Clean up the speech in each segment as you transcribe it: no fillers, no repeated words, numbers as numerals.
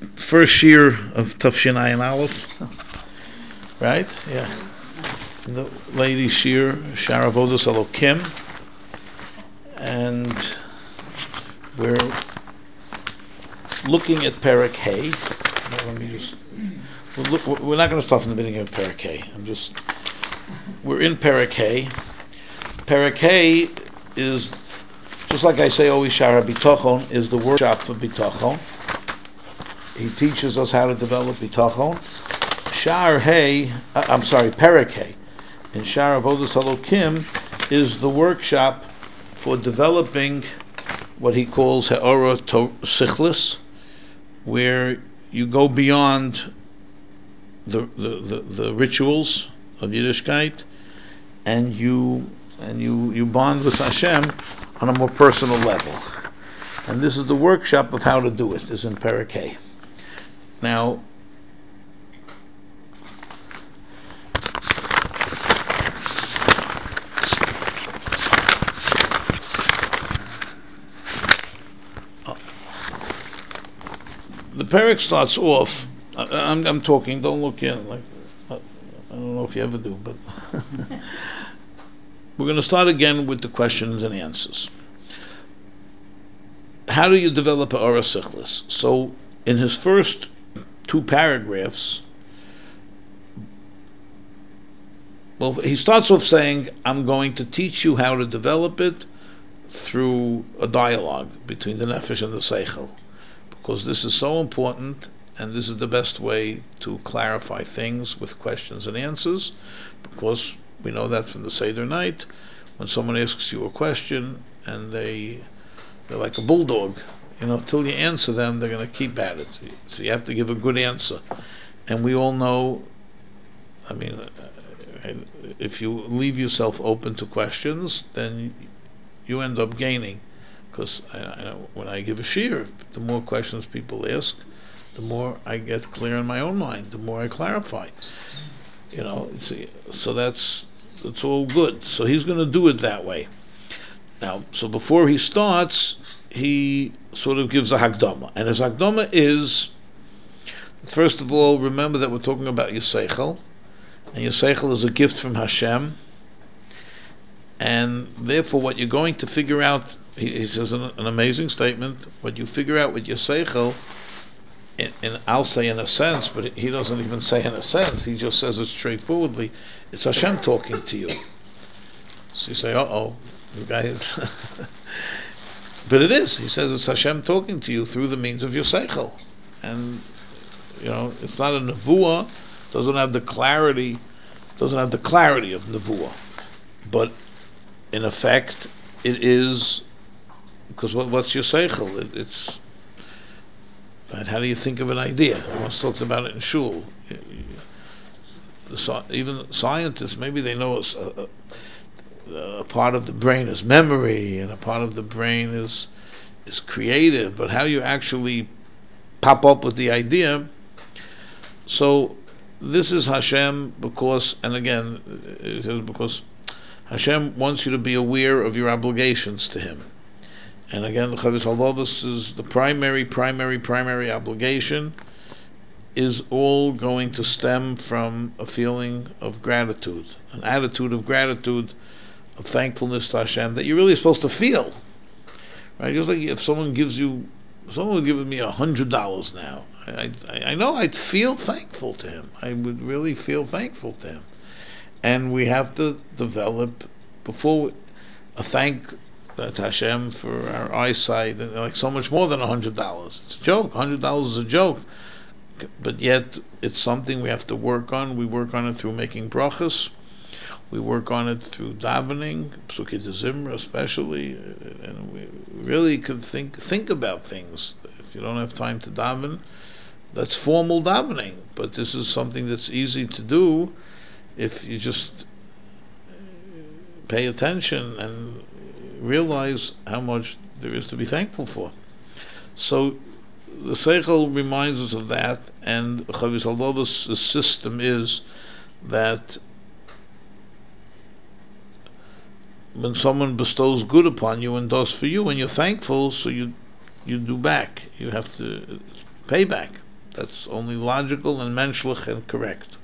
first year of Tafshin Ayin Aleph, right? Yeah. The lady Shir Shara Avodas Elokim, and we're looking at Perek Hay. Let me just. We're not going to start from the beginning of Perek Hay. We're in Perek Hay. Perek Hay is, just like I say always, Shara Bitochon is the workshop for Bitochon. He teaches us how to develop Bitochon. Perek Hay in Shara Avodas Elokim is the workshop for developing what he calls Ha'ora Sichlis, where you go beyond the rituals of Yiddishkeit, and you bond with Hashem on a more personal level. And this is the workshop of how to do it, is in Perek Hay. Now, the Perek starts off. I'm talking. Don't look in. I don't know if you ever do, but we're going to start again with the questions and answers. How do you develop a Ora Sichlis? So, in his first two paragraphs, well, he starts off saying, "I'm going to teach you how to develop it through a dialogue between the nefesh and the seichel, because this is so important." And this is the best way to clarify things with questions and answers, because we know that from the Seder night, when someone asks you a question and they're like a bulldog, till you answer them, they're going to keep at it. So you have to give a good answer. And we all know, if you leave yourself open to questions, then you end up gaining. Because when I give a shiur, the more questions people ask, the more I get clear in my own mind, the more I clarify. So that's all good. So he's going to do it that way. Now, so before he starts, he sort of gives a Hakdama. And his Hakdama is, first of all, remember that we're talking about your Seichel. And your Seichel is a gift from Hashem. And therefore, what you're going to figure out, he says an amazing statement, what you figure out with your Seichel, I'll say in a sense, but he doesn't even say in a sense, he just says it straightforwardly, it's Hashem talking to you. So you say, this guy is... But it is. He says it's Hashem talking to you through the means of your seichel. And, it's not a nevuah, doesn't have the clarity of nevuah. But, in effect, it is, because what's your seichel? It's... Right? How do you think of an idea? I once talked about it in shul. Even scientists, maybe they know a part of the brain is memory, and a part of the brain is creative. But how you actually pop up with the idea? So this is Hashem, because Hashem wants you to be aware of your obligations to Him. And again, the Chavis Halvavos is the primary obligation is all going to stem from a feeling of gratitude, an attitude of gratitude, of thankfulness to Hashem that you're really supposed to feel. Right? Just like if someone would give me $100 now, I know I'd feel thankful to him. I would really feel thankful to him. And we have to develop a thank to Hashem for our eyesight, and like so much more than $100. It's a joke. $100 is a joke, but yet it's something we have to work on. We work on it through making brachas. We work on it through davening, Psukei de Zimra especially, and we really could think about things. If you don't have time to daven, that's formal davening. But this is something that's easy to do if you just pay attention and realize how much there is to be thankful for. So the Seichel reminds us of that, and Chavis Halvavos' system is that when someone bestows good upon you and does for you, and you're thankful, so you do back. You have to pay back. That's only logical and menschlich and correct.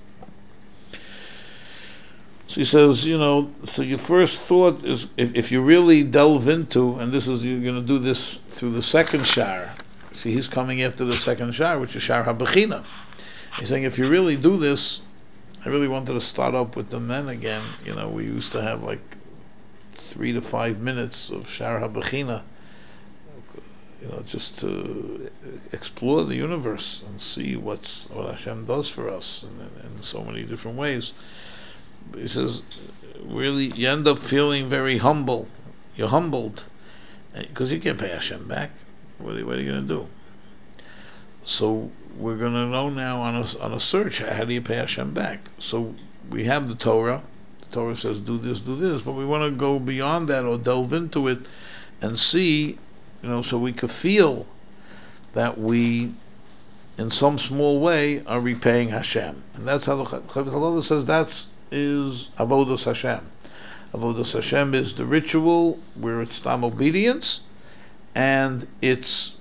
So he says, so your first thought is, if you really delve into, and this is, you're going to do this through the second shar. See, he's coming after the second shar, which is shar habechina. He's saying, if you really do this, I really wanted to start up with the men again. We used to have like 3 to 5 minutes of shar habechina, just to explore the universe and see what Hashem does for us in so many different ways. He says, really, you end up feeling very humble. You're humbled because you can't pay Hashem back. What are you going to do? So we're going to know now on a search, how do you pay Hashem back? So we have the Torah. The Torah says do this, but we want to go beyond that or delve into it and see, so we could feel that we, in some small way, are repaying Hashem. And that's how the Challah says is Avodas Hashem. Avodas Hashem is the ritual where it's tam obedience, and it's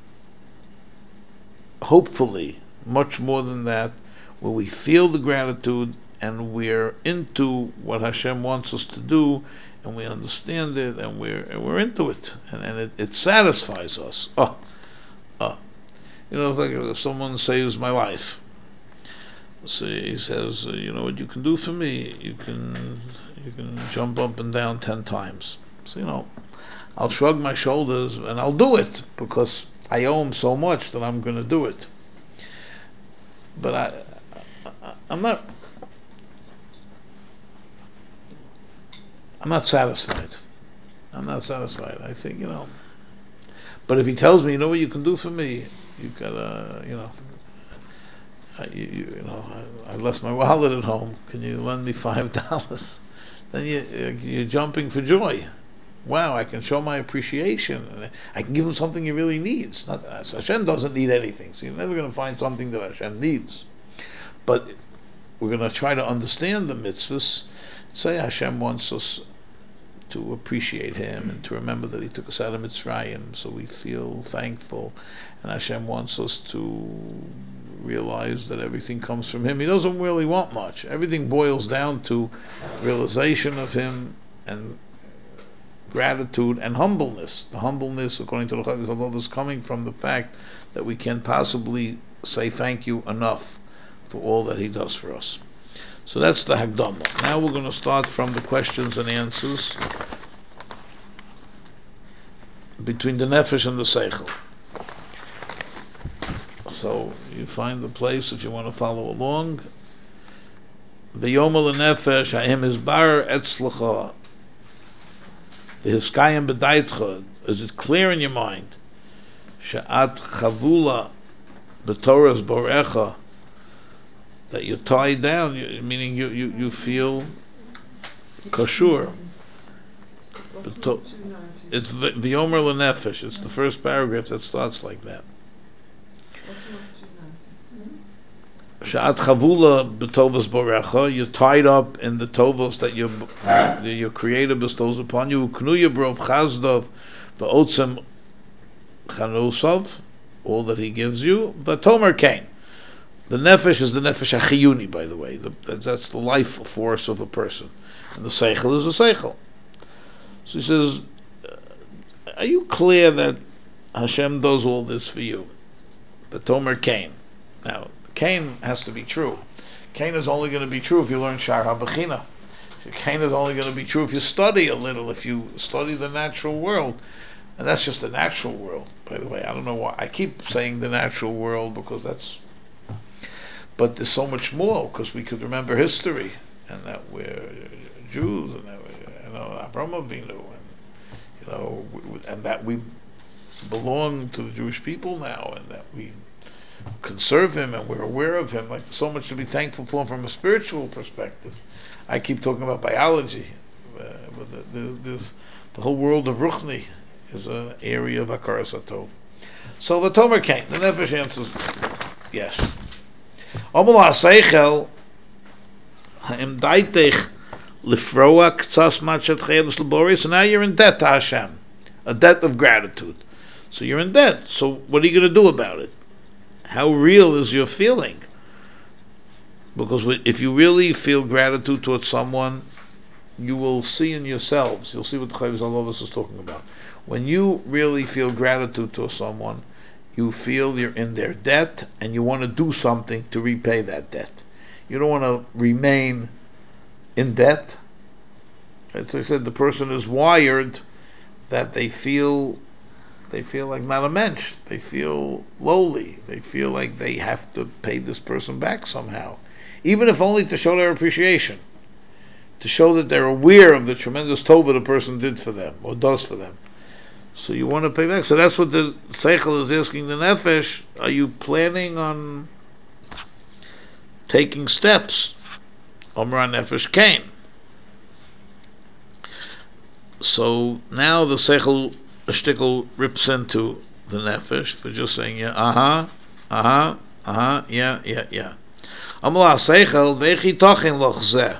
hopefully much more than that, where we feel the gratitude and we're into what Hashem wants us to do, and we understand it, and we're into it, and it satisfies us. It's like if someone saves my life. So he says, what you can do for me? You can jump up and down 10 times. So I'll shrug my shoulders and I'll do it because I owe him so much that I'm going to do it. But I'm not satisfied. I'm not satisfied. I think But if he tells me, what you can do for me, you gotta, I left my wallet at home. Can you lend me $5? Then you're jumping for joy. Wow, I can show my appreciation. I can give him something he really needs. So Hashem doesn't need anything, so you're never going to find something that Hashem needs. But we're going to try to understand the mitzvahs. Say Hashem wants us to appreciate Him and to remember that He took us out of Mitzrayim, so we feel thankful. And Hashem wants us to realize that everything comes from Him. He doesn't really want much. Everything boils down to realization of Him and gratitude and humbleness. The humbleness, according to the Chazal, is coming from the fact that we can't possibly say thank you enough for all that He does for us. So that's the Hagdamah. Now we're going to start from the questions and answers between the Nefesh and the Seichel. So you find the place if you want to follow along. V'yomer l'nefesh ha'im isbar etzlecha v'hiskayim b'daitcha. Is it clear in your mind? She'at chavula b'toras borecha, that you're tied down, meaning you feel kashur. It's v'yomer l'nefesh. It's the first paragraph that starts like that. Sha'at chavula b'tovos borecha, you're tied up in the tovos that your Creator bestows upon you. Knuya brov chazdov v'otzem chanusov, all that He gives you. V'tomer kain. The nefesh is the nefesh achiyuni, by the way. That's the life force of a person, and the seichel is a seichel. So he says, are you clear that Hashem does all this for you? V'tomer kain. Now, Kain has to be true. Kain is only going to be true if you learn Shar HaBechina. Kain is only going to be true if you study a little, if you study the natural world. And that's just the natural world, by the way. I don't know why. I keep saying the natural world because that's... But there's so much more, because we could remember history, and that we're Jews, and that we're, Avraham Avinu, and, and that we belong to the Jewish people now, and that we conserve Him and we're aware of Him. Like, so much to be thankful for from a spiritual perspective. I keep talking about biology, but the whole world of Ruchni is an area of Hakaras HaTov. So the Tomer Kain, the Nefesh answers yes. Omol HaSeichel ha'im daitech lifroa k'tzas machet chayelus labori. So now you're in debt to Hashem, a debt of gratitude. So you're in debt. So what are you going to do about it? How real is your feeling? Because if you really feel gratitude towards someone, you will see in yourselves. You'll see what the Chavis Alovas is talking about. When you really feel gratitude to someone, you feel you're in their debt, and you want to do something to repay that debt. You don't want to remain in debt. As I said, the person is wired that they feel like not a mensch. They feel lowly. They feel like they have to pay this person back somehow, even if only to show their appreciation, to show that they're aware of the tremendous tova the person did for them or does for them. So you want to pay back. So that's what the Seichel is asking the Nefesh. Are you planning on taking steps? Omra Nefesh Kain. So now the Seichel shtickle rips into the Nefesh for just saying, yeah, yeah. Amla Seichel vechi tochin loch zeh.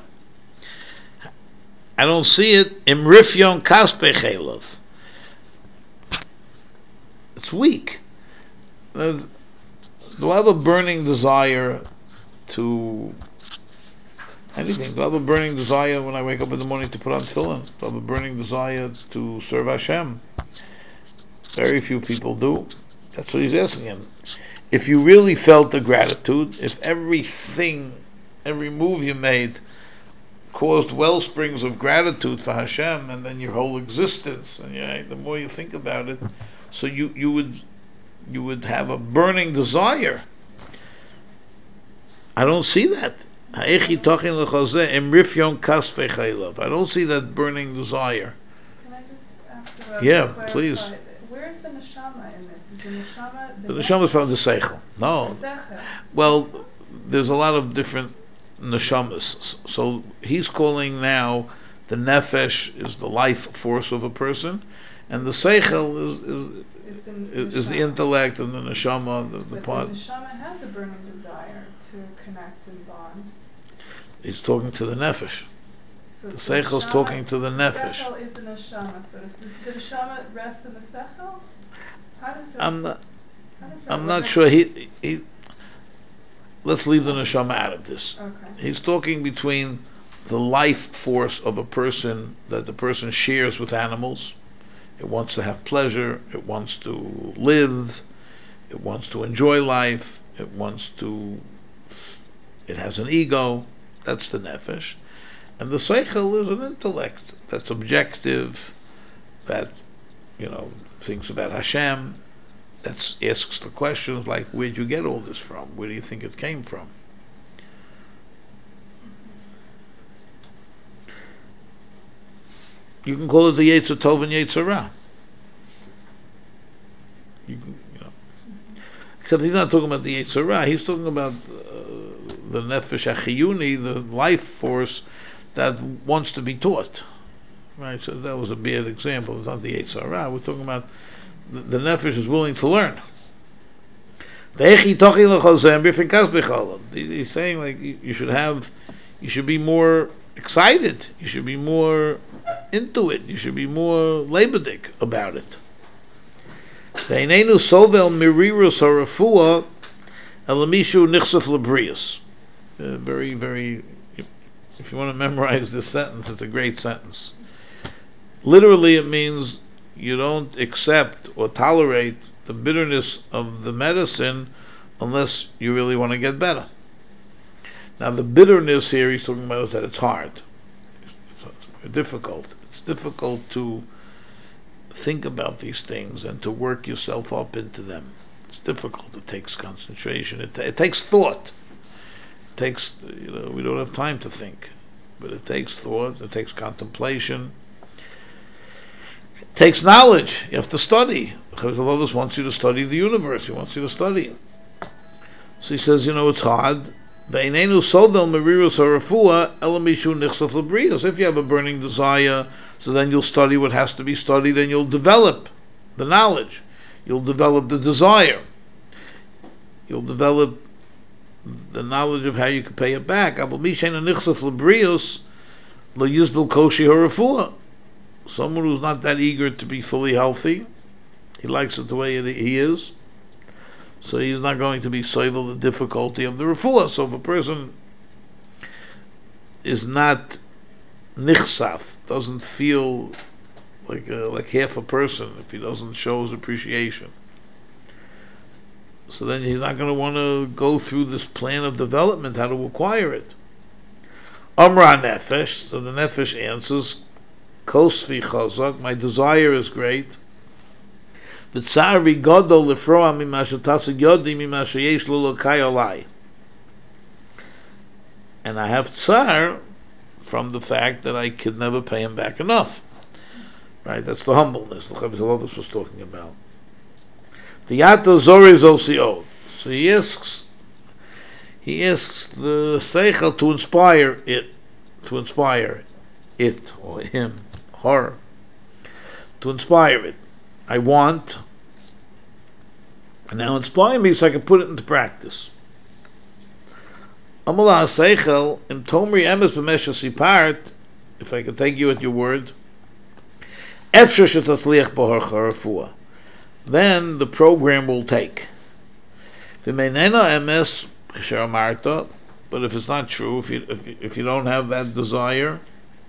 I don't see it. Imrifyon kaspe chelav. It's weak. Do I have a burning desire to anything? Do I have a burning desire when I wake up in the morning to put on tefillin? Do I have a burning desire to serve Hashem? Very few people do. That's what he's asking him. If you really felt the gratitude, if everything, every move you made caused well springs of gratitude for Hashem, and then your whole existence, and the more you think about it, so you would have a burning desire. I don't see that. I don't see that burning desire. Can I just ask about please. Where's the neshama in this? Is the neshama the neshama is from the seichel? No. Well, there's a lot of different neshamas. So he's calling now the nefesh is the life force of a person, and the seichel is the intellect and the neshama, the part. The neshama has a burning desire to connect and bond. He's talking to the nefesh. So the seichel is talking to the nefesh. The seichel is the neshama. So does the neshama rest in the seichel? How does it? I'm not sure. He. Let's leave the neshama out of this. Okay. He's talking between the life force of a person that the person shares with animals. It wants to have pleasure. It wants to live. It wants to enjoy life. It has an ego. That's the nefesh. And the seichel is an intellect that's objective, that thinks about Hashem, that asks the questions like, where'd you get all this from? Where do you think it came from? You can call it the Yetzer Tov and Yetzer Ra. Except he's not talking about the Yetzer Ra. He's talking about the Nefesh HaChiyuni, the life force that wants to be taught. Right? So that was a bad example. It's not the Yetzer Ra. We're talking about the Nefesh is willing to learn. He's saying like you should be more excited. You should be more into it. You should be more lebedik about it. Very, very. If you want to memorize this sentence, it's a great sentence. Literally, it means you don't accept or tolerate the bitterness of the medicine unless you really want to get better. Now, the bitterness here he's talking about is that it's hard. It's very difficult. It's difficult to think about these things and to work yourself up into them. It's difficult. It takes concentration. It takes thought. It takes, we don't have time to think, but it takes thought. It takes contemplation. It takes knowledge. You have to study. Chazal wants you to study the universe. He wants you to study. So he says, it's hard. So if you have a burning desire, so then you'll study what has to be studied, and you'll develop the knowledge. You'll develop the desire. You'll develop the knowledge of how you can pay it back. Someone who's not that eager to be fully healthy, he likes it the way he is. So he's not going to be soivel the difficulty of the refuah. So if a person is not nichsaf, doesn't feel like half a person, if he doesn't show his appreciation, so then he's not going to want to go through this plan of development, how to acquire it. Amra nefesh, so the nefesh answers, Kosvi chazak, my desire is great. V'tzar v'godol lefroa mimashu tasig yodi mimashu yesh lulukai olai. And I have tsar from the fact that I could never pay him back enough. Right, that's the humbleness the Chavis Alovus was talking about. V'yato zori zosio. So he asks the seichel to inspire it or him, her, to inspire it. I want, and now inspire me so I can put it into practice. Amala seichel in tomri emes b'mesha sipart. If I can take you at your word, efshar shetatzliach b'har charafua. Then the program will take. V'meinena emes b'sher amarta. But if it's not true, if you don't have that desire,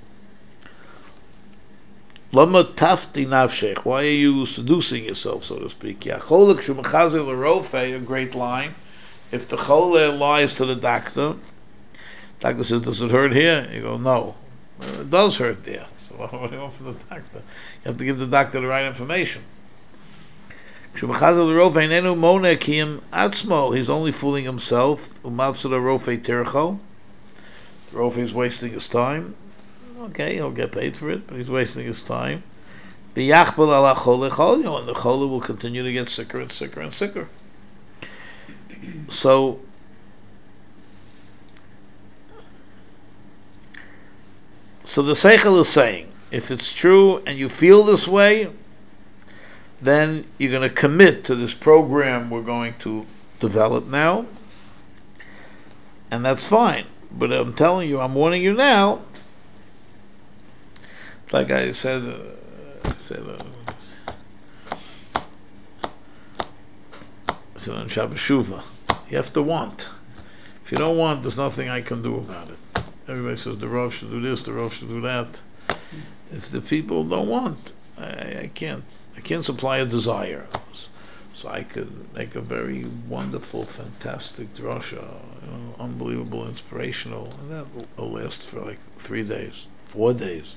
lama tafti nafshech. Why are you seducing yourself, so to speak? Yacholik shumachazel l'rofei, a great line. If the chole lies to the doctor says, "Does it hurt here?" You go, "No, it does hurt there." So what do you want from the doctor? You have to give the doctor the right information. He's only fooling himself. The Rofe is wasting his time. Okay, he'll get paid for it, but he's wasting his time. And the chole will continue to get sicker and sicker and sicker. So the Seichel is saying, if it's true and you feel this way, then you're going to commit to this program we're going to develop now, and that's fine. But I'm telling you, I'm warning you now. Like I said on Shabbat Shuvah, you have to want. If you don't want, there's nothing I can do about it. Everybody says the Rav should do this, the Rav should do that. If the people don't want, I can't supply a desire. So I could make a very wonderful, fantastic drasha, unbelievable, inspirational, and that will last for like 3 days, 4 days.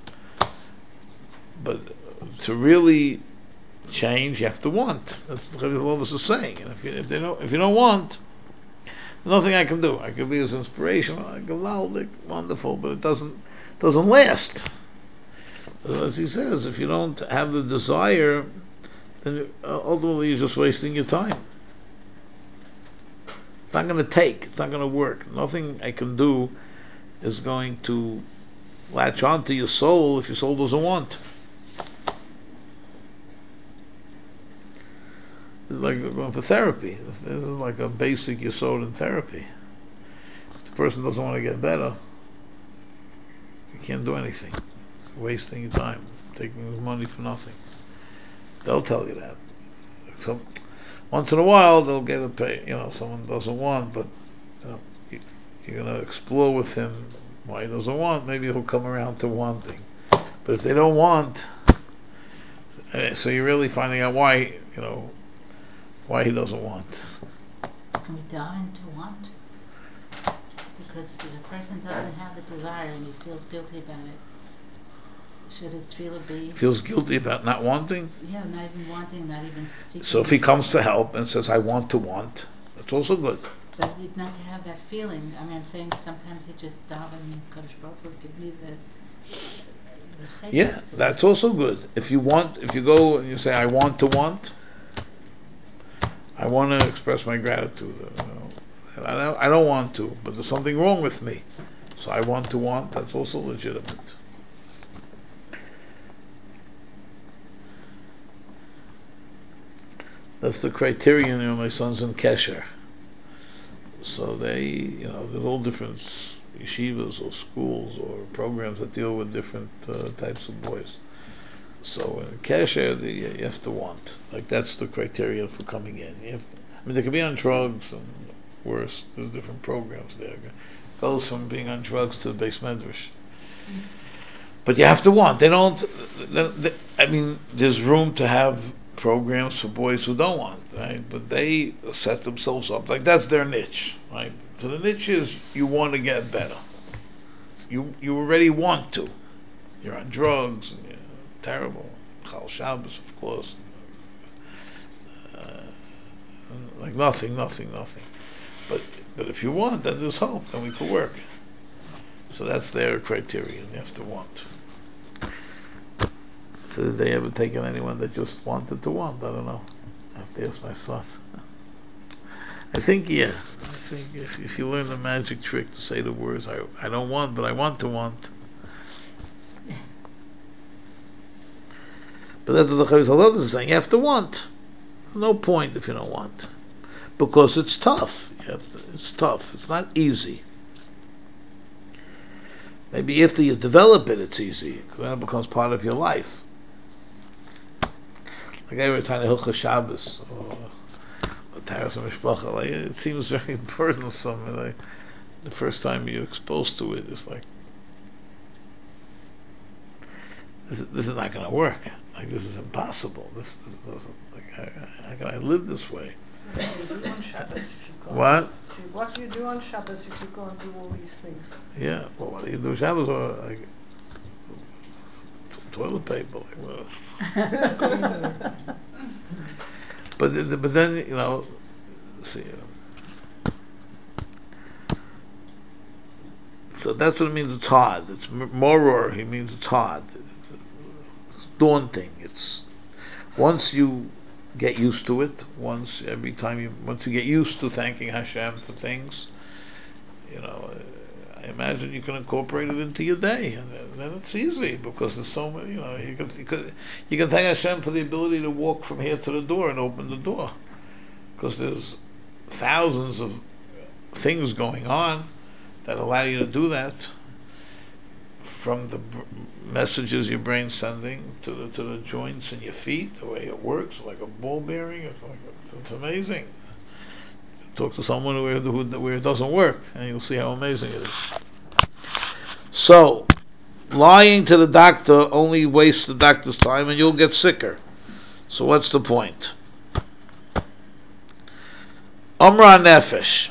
But to really change, you have to want. That's what Chavis is saying. And if you don't want, there's nothing I can do. I could be as inspirational, wonderful, but it doesn't last. As he says, if you don't have the desire, then ultimately you're just wasting your time. It's not going to take. It's not going to work. Nothing I can do is going to latch onto your soul if your soul doesn't want. It's like going for therapy. This is like a basic yesod in therapy. If the person doesn't want to get better, you can't do anything. Wasting your time, taking his money for nothing. They'll tell you that. So once in a while they'll get a pay. Someone doesn't want, but you're going to explore with him why he doesn't want. Maybe he'll come around to wanting. But if they don't want, so you're really finding out why he doesn't want. Can we dive into want? Because if the person doesn't have the desire and he feels guilty about it, should his tefillah be? Feels guilty about not wanting? Yeah, not even wanting, not even seeking. So if he comes for help and says, "I want to want," that's also good. But not to have that feeling. I mean, I'm saying sometimes you just daven, Kadosh Baruch Hu, give me the yeah, that's also good. If you go and you say, "I want to want," I want to express my gratitude. I don't want to, but there's something wrong with me, so I want to want. That's also legitimate. That's the criterion. My son's in Kesher, so they, there's all different yeshivas or schools or programs that deal with different types of boys. So in Kesher, you have to want. Like that's the criterion for coming in. I mean, they could be on drugs and worse. There's different programs there. Goes from being on drugs to the Beis Medrash. But you have to want. They don't. I mean, there's room to have programs for boys who don't want, right? But they set themselves up like that's their niche, right? So the niche is you want to get better. You already want to. You're on drugs and you're terrible. Chal Shabbos, of course. Like nothing. But if you want, then there's hope. Then we could work. So that's their criterion. You have to want. So did they ever taken anyone that just wanted to want? I don't know. I have to ask my son. I think, yeah. I think if you learn the magic trick to say the words, I don't want, but I want to want. But that's what the Chovos HaLevavos is saying. You have to want. No point if you don't want. Because it's tough. It's tough. It's not easy. Maybe after you develop it, it's easy. Because then it becomes part of your life. Like every time Hilchos Shabbos or Taharas HaMishpacha, like, it seems very burdensome. And like, the first time you're exposed to it, it's like, this is not going to work. Like, this is impossible. This doesn't, like, how can I live this way? What do you do on Shabbos if you go? What? What do you do on Shabbos if you go and do all these things? Yeah, well, what do you do Shabbos? Or, like, toilet paper. Like, well. but then, you know, see. So that's what it means. It's hard. It's moror. He means it's hard. It's daunting. It's once you get used to it. Once you get used to thanking Hashem for things, you know, I imagine you can incorporate it into your day, and then it's easy because there's so many. You know, you can thank Hashem for the ability to walk from here to the door and open the door, because there's thousands of things going on that allow you to do that. From the messages your brain's sending to the joints in your feet, the way it works, like a ball bearing, it's amazing. Talk to someone where it doesn't work, and you'll see how amazing it is. So, lying to the doctor only wastes the doctor's time, and you'll get sicker. So what's the point? Omra Nefesh.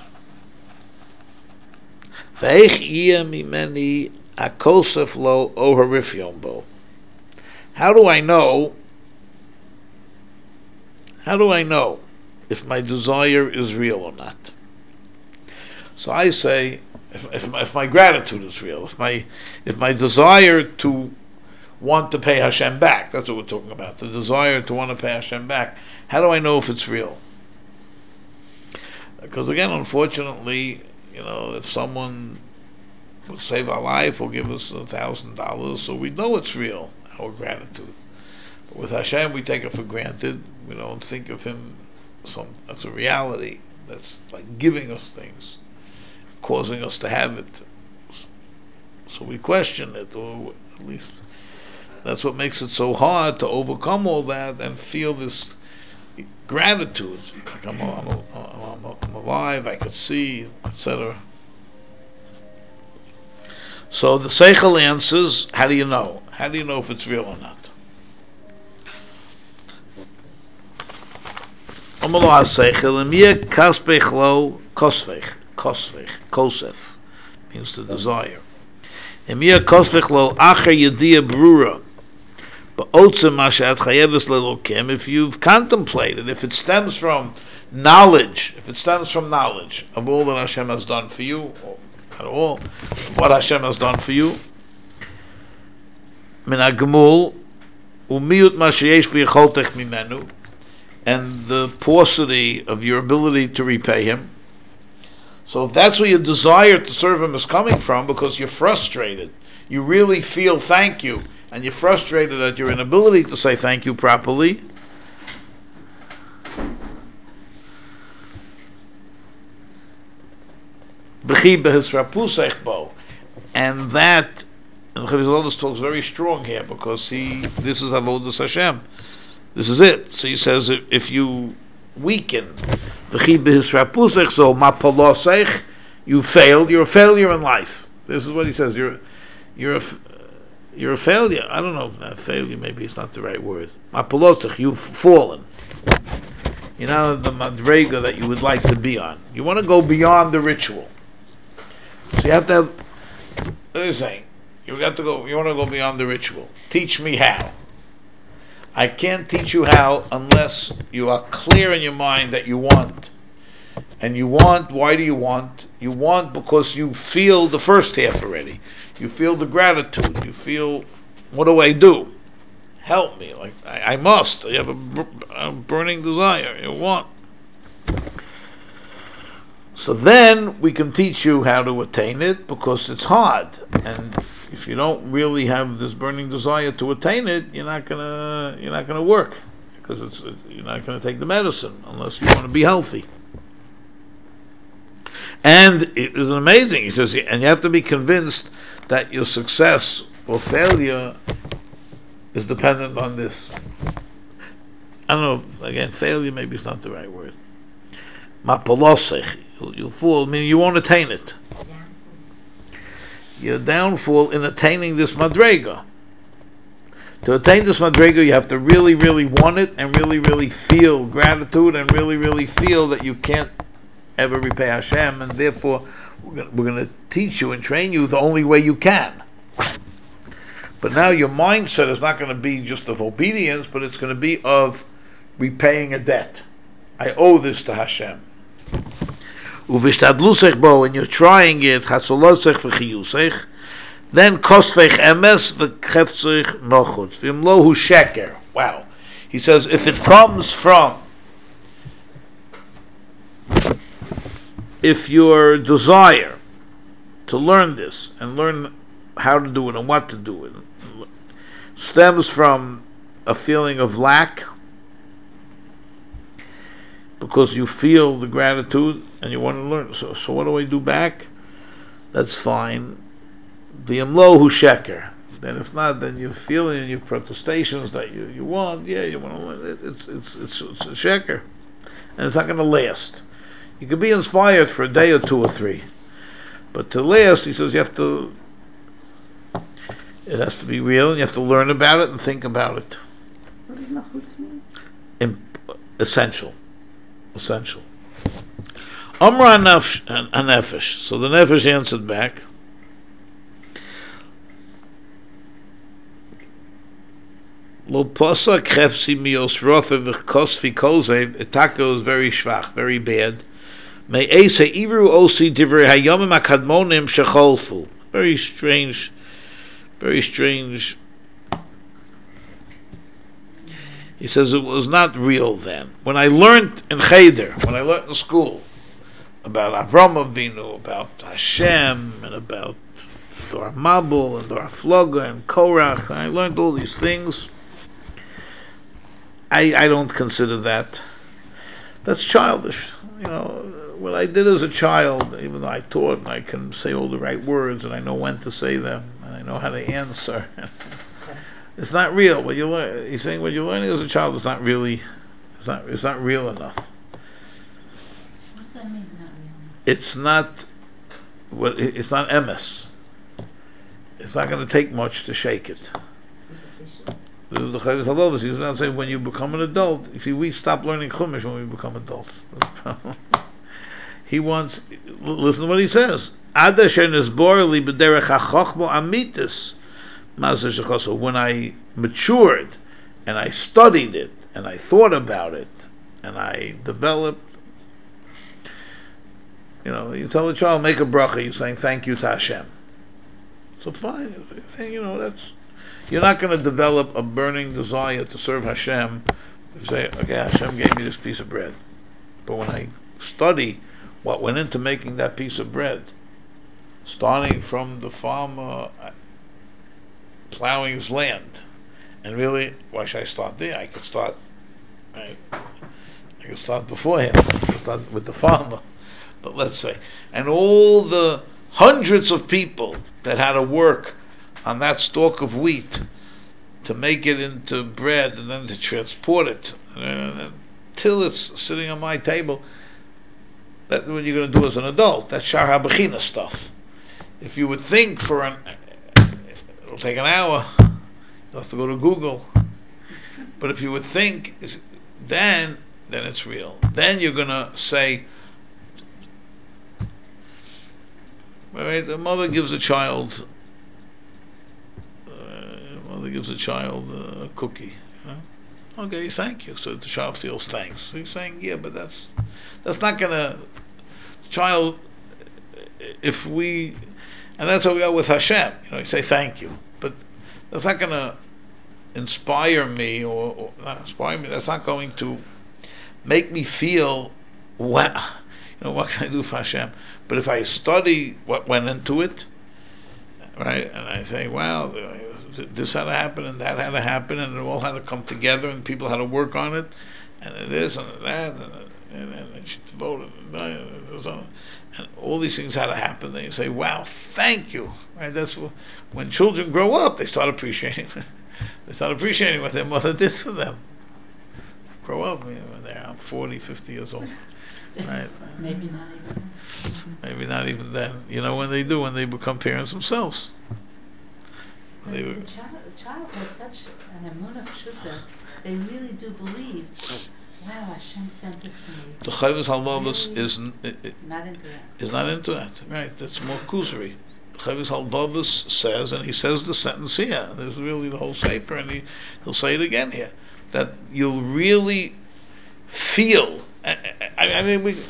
Ve'ech yeh mimeni akosef lo oharifyon bo. How do I know if my desire is real or not? So I say, if my gratitude is real, if my desire to want to pay Hashem back, that's what we're talking about, the desire to want to pay Hashem back, how do I know if it's real? Because again, unfortunately, you know, if someone would save our life or give us $1,000, so we know it's real, our gratitude. But with Hashem, we take it for granted. We don't think of Him that's a reality. That's like giving us things, causing us to have it. So we question it, or at least that's what makes it so hard to overcome all that and feel this gratitude. Like I'm alive, I could see, etc. So the Seichel answers, how do you know? How do you know if it's real or not? Amalo HaSeichel, Emiyah Kaspech Lo Kosef, means the desire. Emiyah Kosef Lo Acher Yediyah Brura, Ba'otzem Mashat Chayeves Lelokim, if you've contemplated, if it stems from knowledge of all that Hashem has done for you, at all, what Hashem has done for you, min hagmul u'miyut ma sheyesh b'yicholtech mimenu, and the paucity of your ability to repay Him. So if that's where your desire to serve Him is coming from, because you're frustrated, you really feel thank you, and you're frustrated at your inability to say thank you properly, and that, and Chovos HaLevavos talks very strong here, because this is Avodas Hashem. This is it. So he says, if you weaken V'chi b'hisrapusech, so mapolosech, you failed. You're a failure in life. This is what he says. You're a failure. I don't know. Failure maybe it's not the right word. Mapolosech, you've fallen. You're not on the madrega that you would like to be on. You want to go beyond the ritual. So you have to have. What they're saying, you want to go beyond the ritual. Teach me how. I can't teach you how unless you are clear in your mind that you want. And you want, why do you want? You want because you feel the first half already. You feel the gratitude. You feel, what do I do? Help me. Like, I must. You have a burning desire. You want. So then we can teach you how to attain it because it's hard. And if you don't really have this burning desire to attain it, you're not gonna work because you're not gonna take the medicine unless you want to be healthy. And it is amazing. He says, and you have to be convinced that your success or failure is dependent on this. I don't know. Again, failure maybe is not the right word. Mapolosech, you'll fall. I mean, you won't attain it. Your downfall in attaining this madrega. To attain this madrega, you have to really, really want it, and really, really feel gratitude, and really, really feel that you can't ever repay Hashem, and therefore we're going to teach you and train you the only way you can. But now your mindset is not going to be just of obedience, but it's going to be of repaying a debt. I owe this to Hashem. Uv'ishtadlusech bo, when you're trying it, hasolosech v'chiyusech, then kosvech emes v'chefzech nochutz v'imlohu sheker. Wow. He says, if it comes from, if your desire to learn this and learn how to do it and what to do it stems from a feeling of lack, because you feel the gratitude and you want to learn. So what do I do back? That's fine. V'yamlo hu sheker. Then if not, then you're feeling in your protestations that you want. Yeah, you want to learn. It's a sheker, and it's not going to last. You can be inspired for a day or two or three, but to last, he says, it has to be real, and you have to learn about it and think about it. What does nachutz mean? Essential. Amra nefesh. So the nefesh answered back, Lo posa krefsi mios rofe v'kosfi kozev, etako is very schwach, very bad. Me eis ha'ivru osi divrei hayomim akadmonim shecholfu. Very strange. He says it was not real then. When I learned in Cheder, when I learned in school about Avram Avinu, about Hashem, and about Dor Mabul and Dor Floga and Korach, I learned all these things. I don't consider that. That's childish. You know, what I did as a child, even though I taught and I can say all the right words and I know when to say them and I know how to answer. It's not real. What you learn, he's saying, what you're learning as a child is not really, it's not real enough. What does that mean, not real? It's not emes. It's not going to take much to shake it. The Chavis Halovas, he's not saying when you become an adult. You see, we stop learning Chumash when we become adults. He wants, listen to what he says. When I matured and I studied it and I thought about it and I developed, you tell the child, make a bracha, you're saying thank you to Hashem. So fine, you're not going to develop a burning desire to serve Hashem. You say, okay, Hashem gave me this piece of bread. But when I study what went into making that piece of bread, starting from the farmer plowing his land, and really, why should I start there? I could start beforehand. I could start with the farmer. But let's say, and all the hundreds of people that had to work on that stalk of wheat to make it into bread and then to transport it till it's sitting on my table, that's what you're going to do as an adult. That's Shar HaBechina stuff. If you would think it'll take an hour. You'll have to go to Google. But if you would think, then it's real. Then you're going to say, right, the mother gives a child a cookie. Okay, thank you. So the child feels thanks. So he's saying, yeah, but that's not gonna child. If we, and that's how we are with Hashem. You say thank you, but that's not gonna inspire me or not inspire me. That's not going to make me feel, wow. What can I do for Hashem? But if I study what went into it, right, and I say, wow, this had to happen and that had to happen and it all had to come together and people had to work on it and it is and that and she devoted and all these things had to happen. Then you say, wow, thank you, right? That's when children grow up, they start appreciating what their mother did for them. Grow up when they're 40, 50 years old, right? Maybe not even then. When they become parents themselves. The child has such an emunah pshuta. They really do believe, wow, Hashem sent this to me. The Chovos HaLevavos is not into that. Right? That's more kuzari. The Chovos HaLevavos says, and he says the sentence here. This is really the whole sefer, and he'll say it again here, that you'll really feel. I mean,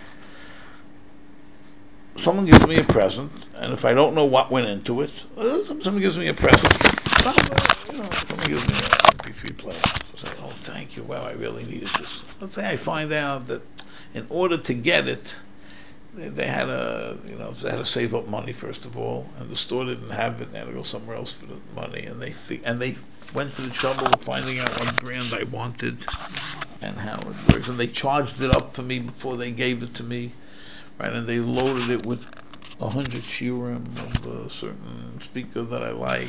someone gives me a present, and if I don't know what went into it, someone gives me a present. Someone gives me an MP3 player. So I say, oh, thank you. Wow, I really needed this. Let's say I find out that in order to get it, they had to save up money first of all, and the store didn't have it. They had to go somewhere else for the money, and they went to the trouble of finding out what brand I wanted and how it works, and they charged it up to me before they gave it to me. Right, and they loaded it with 100 shiurim of a certain speaker that I like.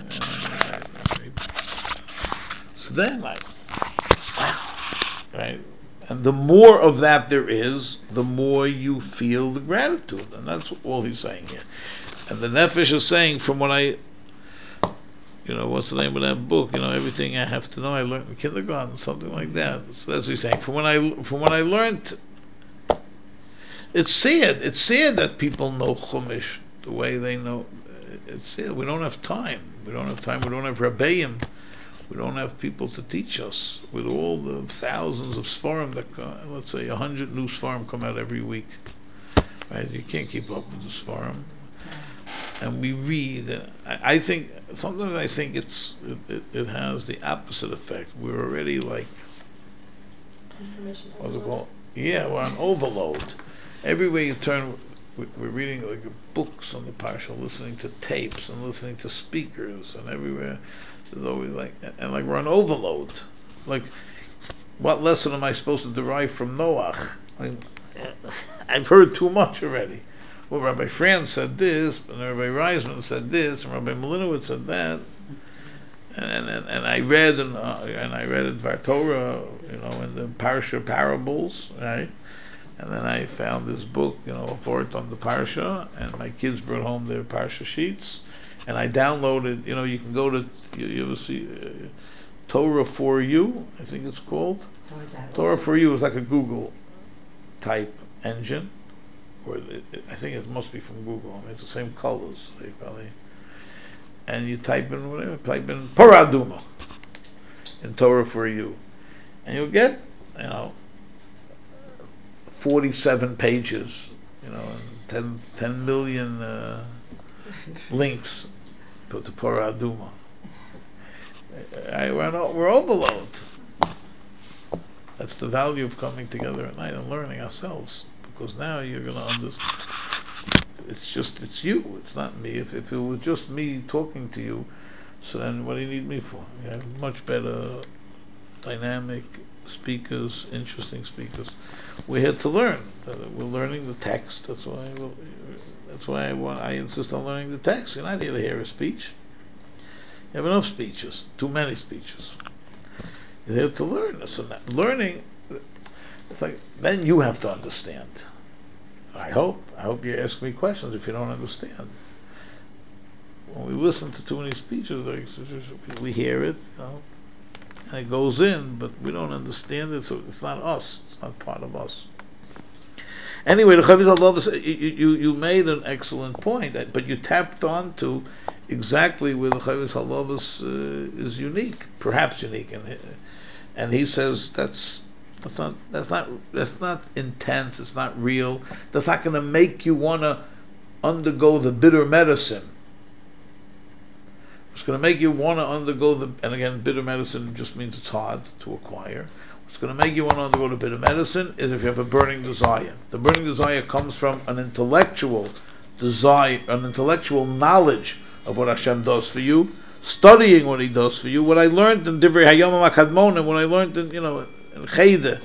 So then, wow, right? And the more of that there is, the more you feel the gratitude, and that's all he's saying here. And the Nefesh is saying, from what what's the name of that book? Everything I have to know, I learned in kindergarten, something like that. So that's what he's saying. From what I learned. It's sad that people know Chumash the way they know. It's sad. We don't have time. We don't have Rabbeim. We don't have people to teach us. With all the thousands of Sfarim that let's say 100 new Sfarim come out every week. Right? You can't keep up with the Sfarim. And we read. I think it has the opposite effect. We're already like, what's it called? Yeah, we're on overload. Everywhere you turn, we're reading like books on the parsha, listening to tapes and listening to speakers, and everywhere there's always we're on overload. Like, what lesson am I supposed to derive from Noach? I've heard too much already. Well, Rabbi Franz said this, and Rabbi Reisman said this, and Rabbi Malinowitz said that, and I read in Dvar Torah, in the parsha parables, right? And then I found this book, a vort on the parsha, and my kids brought home their parsha sheets, and I downloaded. You can go to you ever see Torah for You, I think it's called. Torah for You is like a Google type engine, or I think it must be from Google. It's the same colors, probably. And you type in Paraduma in Torah for You, and you'll get 47 pages, and 10 million links to Torah Aduma. We're overload. That's the value of coming together at night and learning ourselves, because now you're going to understand. It's you. It's not me. If it was just me talking to you, so then what do you need me for? You have much better, dynamic speakers, interesting speakers. We're here to learn. We're learning the text. That's why I insist on learning the text. You're not here to hear a speech. You have enough speeches. Too many speeches. You're here to learn. So learning, it's like then you have to understand. I hope you ask me questions if you don't understand. When we listen to too many speeches, we hear it, and it goes in, but we don't understand it, so it's not us. It's not part of us. Anyway, the Chavis Halava, you made an excellent point, but you tapped on to exactly where the Chavis Halava is unique, perhaps unique, and he says that's not intense. It's not real. That's not going to make you want to undergo the bitter medicine. What's going to make you want to undergo and again, bitter medicine just means it's hard to acquire. What's going to make you want to undergo the bitter medicine is if you have a burning desire. The burning desire comes from an intellectual desire, an intellectual knowledge of what Hashem does for you, studying what He does for you. What I learned in Divrei Hayom HaKadmon, and what I learned in Chayde,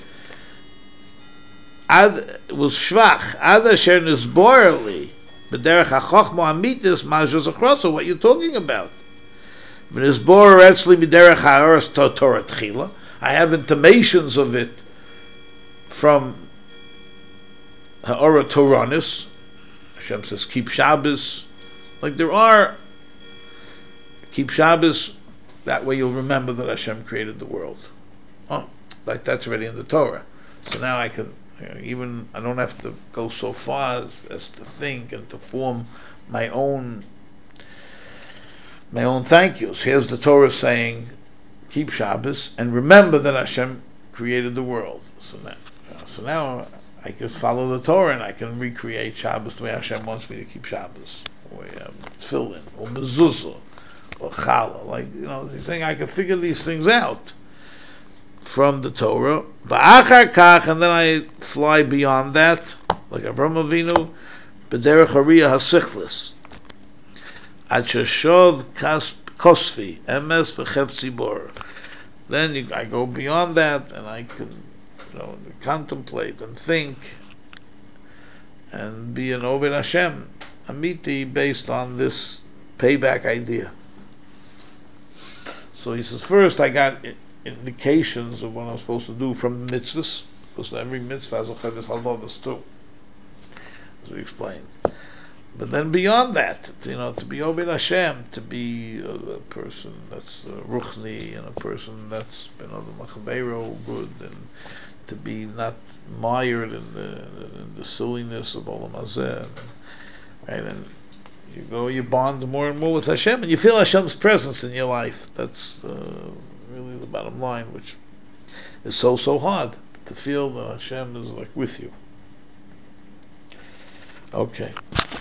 was shvach. Ad asher nisbor li b'derech hachachma amitis ma'azhoz achrosa. What you're talking about? V'nisbor etzli b'derech ha'oras Torah tchila. I have intimations of it from Ha'ora Toranis. Hashem says, keep Shabbos. Like there are, keep Shabbos, that way you'll remember that Hashem created the world. Oh, like that's already in the Torah. So now I can, I don't have to go so far as to think and to form my own thank yous. Here's the Torah saying, keep Shabbos and remember that Hashem created the world. So now I can follow the Torah and I can recreate Shabbos the way Hashem wants me to keep Shabbos, or tefillin, or mezuzah, or challah. Like he's saying I can figure these things out from the Torah. V'achar kach, and then I fly beyond that, like Avraham Avinu, b'derech hariyah hasichlis, ad sheshov kosfi emes v'chev tzibor. Then I go beyond that, and I can, contemplate and think, and be an Oved Hashem, amiti, based on this payback idea. So he says, first I got indications of what I'm supposed to do from the mitzvahs, because every mitzvah has a chavis halvavas too, as we explained. But then beyond that, to be Obed Hashem, to be a person that's ruchni, and a person that's been the machavero good, and to be not mired in the silliness of Olam Hazeh, right? And you bond more and more with Hashem, and you feel Hashem's presence in your life. That's really the bottom line, which is so hard to feel that Hashem is like with you. Okay.